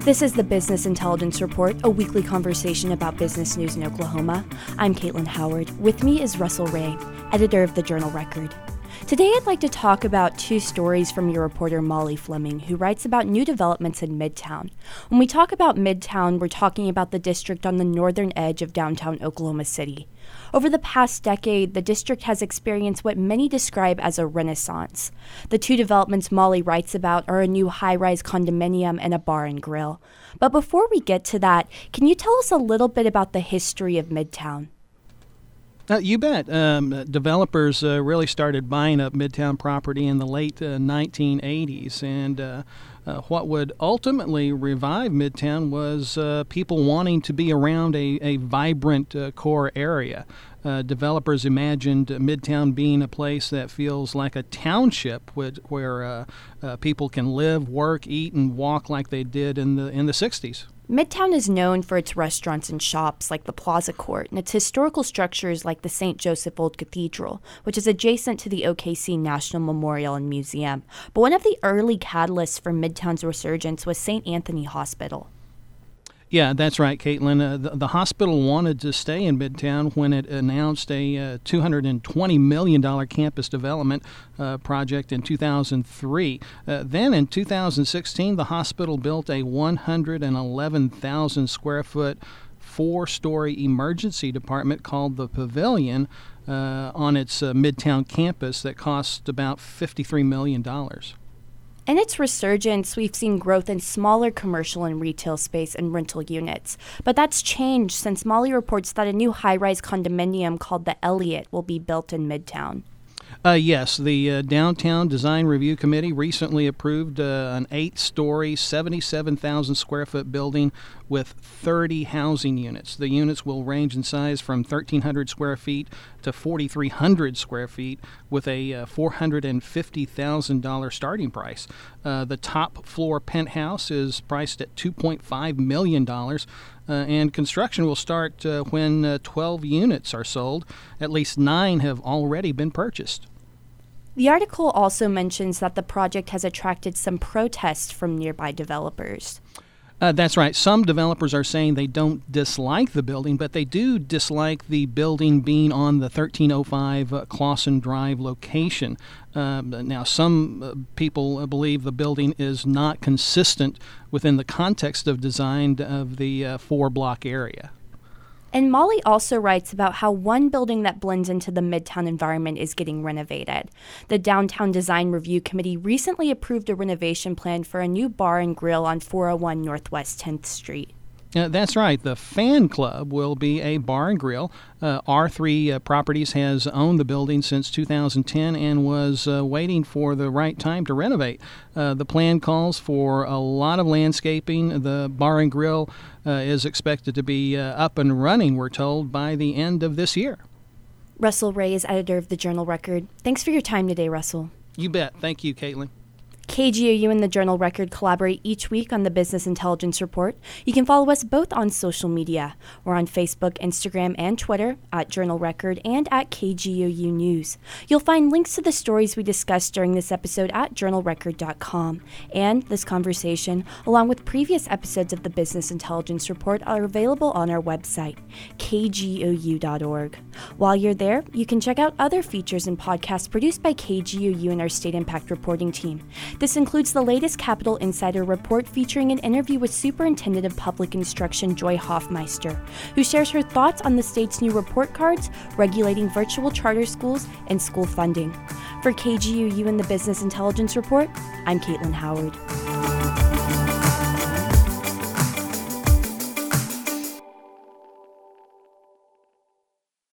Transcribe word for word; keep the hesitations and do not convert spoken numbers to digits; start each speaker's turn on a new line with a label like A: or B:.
A: This is the Business Intelligence Report, a weekly conversation about business news in Oklahoma. I'm Caitlin Howard. With me is Russell Ray, editor of the Journal Record. Today I'd like to talk about two stories from your reporter Molly Fleming, who writes about new developments in Midtown. When we talk about Midtown, we're talking about the district on the northern edge of downtown Oklahoma City. Over the past decade, the district has experienced what many describe as a renaissance. The two developments Molly writes about are a new high-rise condominium and a bar and grill. But before we get to that, can you tell us a little bit about the history of Midtown?
B: Uh, you bet. Um, developers uh, really started buying up Midtown property in the late uh, nineteen eighties, and uh, uh, what would ultimately revive Midtown was uh, people wanting to be around a, a vibrant uh, core area. Uh, developers imagined Midtown being a place that feels like a township with, where uh, uh, people can live, work, eat, and walk like they did in the in the sixties.
A: Midtown is known for its restaurants and shops like the Plaza Court and its historical structures like the Saint Joseph Old Cathedral, which is adjacent to the O K C National Memorial and Museum. But one of the early catalysts for Midtown's resurgence was Saint Anthony Hospital.
B: Yeah, that's right, Caitlin. Uh, the, the hospital wanted to stay in Midtown when it announced a uh, two hundred twenty million dollars campus development uh, project in two thousand three. Uh, then in two thousand sixteen, the hospital built a one hundred eleven thousand square foot, four-story emergency department called the Pavilion uh, on its uh, Midtown campus that cost about fifty-three million dollars.
A: In its resurgence, we've seen growth in smaller commercial and retail space and rental units. But that's changed since Molly reports that a new high-rise condominium called the Elliott will be built in Midtown.
B: Uh, yes, the uh, Downtown Design Review Committee recently approved uh, an eight-story, seventy-seven thousand square foot building with thirty housing units. The units will range in size from thirteen hundred square feet to forty-three hundred square feet with a uh, four hundred fifty thousand dollars starting price. Uh, the top floor penthouse is priced at two point five million dollars. Uh, and construction will start uh, when uh, twelve units are sold. At least nine have already been purchased.
A: The article also mentions that the project has attracted some protests from nearby developers.
B: Uh, that's right. Some developers are saying they don't dislike the building, but they do dislike the building being on the thirteen oh five uh, Clawson Drive location. Uh, now, some uh, people believe the building is not consistent within the context of design of the uh, four-block area.
A: And Molly also writes about how one building that blends into the Midtown environment is getting renovated. The Downtown Design Review Committee recently approved a renovation plan for a new bar and grill on four oh one Northwest tenth Street.
B: Uh, that's right. The Fan Club will be a bar and grill. Uh, R three uh, Properties has owned the building since two thousand ten and was uh, waiting for the right time to renovate. Uh, the plan calls for a lot of landscaping. The bar and grill uh, is expected to be uh, up and running, we're told, by the end of this year.
A: Russell Ray is editor of the Journal Record. Thanks for your time today, Russell.
B: You bet. Thank you, Caitlin.
A: K G O U and the Journal Record collaborate each week on the Business Intelligence Report. You can follow us both on social media. We're on Facebook, Instagram, and Twitter at Journal Record and at K G O U News. You'll find links to the stories we discussed during this episode at journal record dot com. And this conversation, along with previous episodes of the Business Intelligence Report, are available on our website, K G O U dot org. While you're there, you can check out other features and podcasts produced by K G O U and our State Impact Reporting team. This includes the latest Capitol Insider report featuring an interview with Superintendent of Public Instruction Joy Hoffmeister, who shares her thoughts on the state's new report cards, regulating virtual charter schools, and school funding. For K G O U and the Business Intelligence Report, I'm Caitlin Howard.